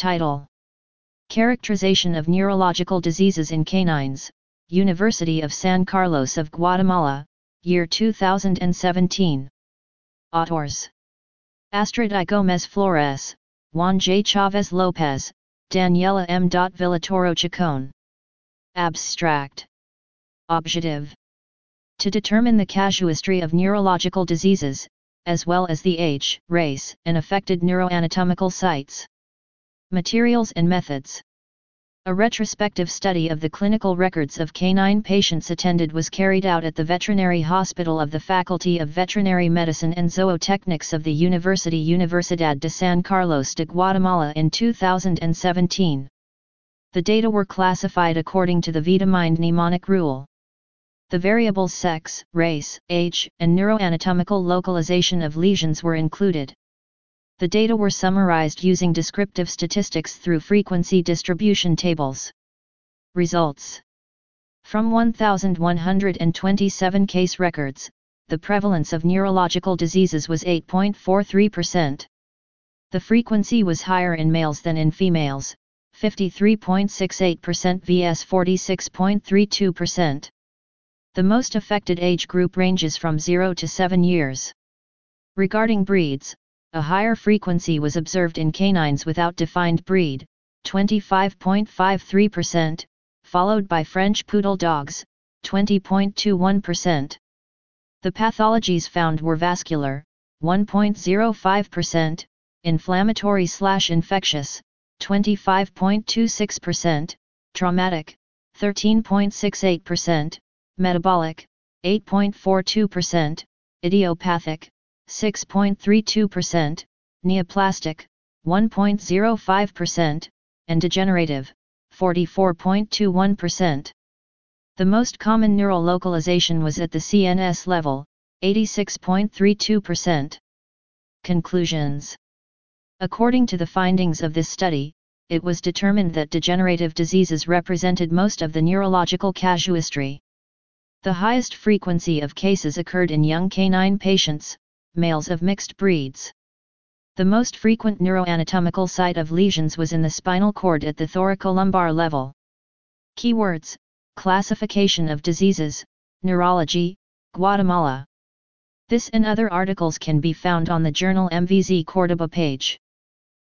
Title: Characterization of Neurological Diseases in Canines, University of San Carlos of Guatemala, year 2017. Authors: Astrid I. Gomez Flores, Juan J. Chavez Lopez, Daniela M. Villatoro Chacon. Abstract: Objective: to determine the casuistry of neurological diseases, as well as the age, race, and affected neuroanatomical sites. Materials and methods. A retrospective study of the clinical records of canine patients attended was carried out at the Veterinary Hospital of the Faculty of Veterinary Medicine and Zootechnics of the Universidad de San Carlos de Guatemala in 2017. The data were classified according to the Vita-Mind mnemonic rule. The variables sex, race, age, and neuroanatomical localization of lesions were included. The data were summarized using descriptive statistics through frequency distribution tables. Results: from 1,127 case records, the prevalence of neurological diseases was 8.43%. The frequency was higher in males than in females, 53.68% vs 46.32%. The most affected age group ranges from 0 to 7 years. Regarding breeds, a higher frequency was observed in canines without defined breed, 25.53%, followed by French poodle dogs, 20.21%. The pathologies found were vascular, 1.05%, inflammatory/infectious, 25.26%, traumatic, 13.68%, metabolic, 8.42%, idiopathic, 6.32%, neoplastic, 1.05%, and degenerative, 44.21%. The most common neural localization was at the CNS level, 86.32%. Conclusions. According to the findings of this study, it was determined that degenerative diseases represented most of the neurological casuistry. The highest frequency of cases occurred in young canine patients, males of mixed breeds. The most frequent neuroanatomical site of lesions was in the spinal cord at the thoracolumbar level. Keywords: classification of diseases, neurology, Guatemala. This and other articles can be found on the journal MVZ Córdoba page.